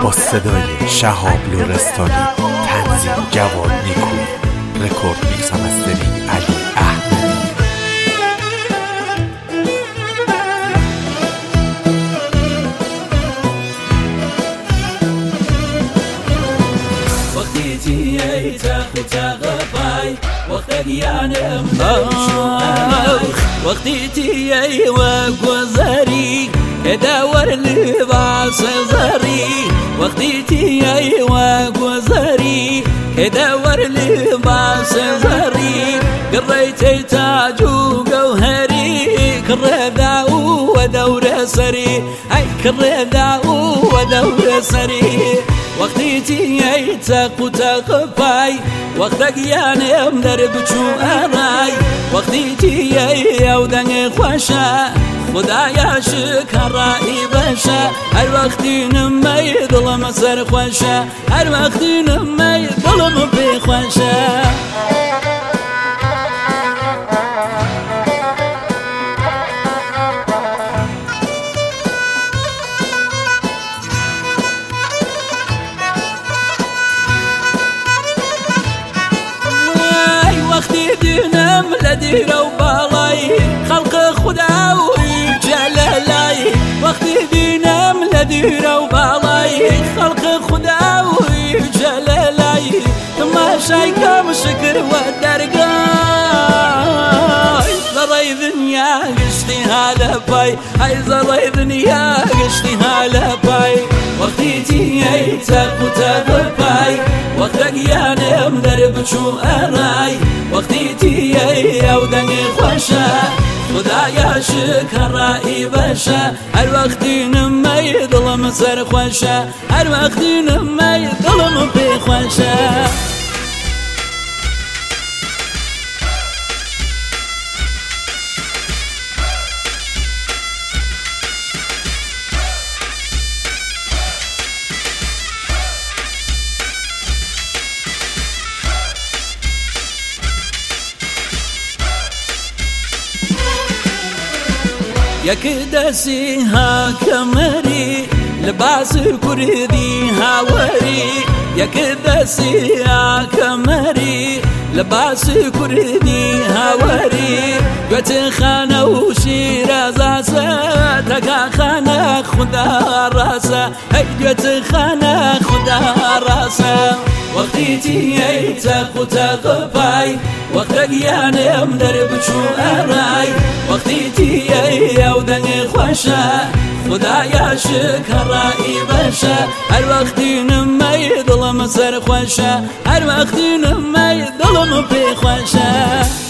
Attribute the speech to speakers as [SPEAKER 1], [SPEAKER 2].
[SPEAKER 1] با صدای شهاب لرستانی، تنظیم جواد نیکویی، رکورد میکس مسترینگ علی احمدی.
[SPEAKER 2] وقتی تیه تاخو تاغفای وقت گیانم وقتی تیه وگوزاری ادور لباس زري وقتی تیه وگوزاری ادور لباس زري قريت تاج وجوهري كرذا ودور سري اي كرذا ودور سري وقتی تیه تاقو تاقفای وقت گیانه درب چو آرای وقتی تیه او دنگ خوشا خدایا شکرایی باشا هر وقتی نمی دلم سر خوشا هر وقتی نمی دلم بی خوشا وقتی دینم لدیر و بالای خلق خدا و جلالی وقتی دینم لدیر و بالای خلق خدا و جلالی تماشای کم شکر و درگای زرای دنیا گشتی حالا پای ای زرای دنیا گشتی حالا پای وقتی تیه تاقو تاقفای وقت گیانم درب چو آرای وقتی تیه او دنگ خوشا خدایا شکرایی باشا هر وقتی نمی دلم سر خوشا هر وقتی نمی دلم بی خوشا یک دستی ها کمری لباس کردی هاوری یک دستی ها کمری لباس کردی هاوری گوت خانه و شیرازه تگا خانه خدا راسه ای گوت خانه خدا راسه وقتی تیه تاقو تاقفای وقت گیانم درب چو آرای وقتی تیه او دنگ خوشا خدایا شکرایی باشا هر وقتی نمی دلم سر خوشا هر وقتی نمی دلم بی خوشا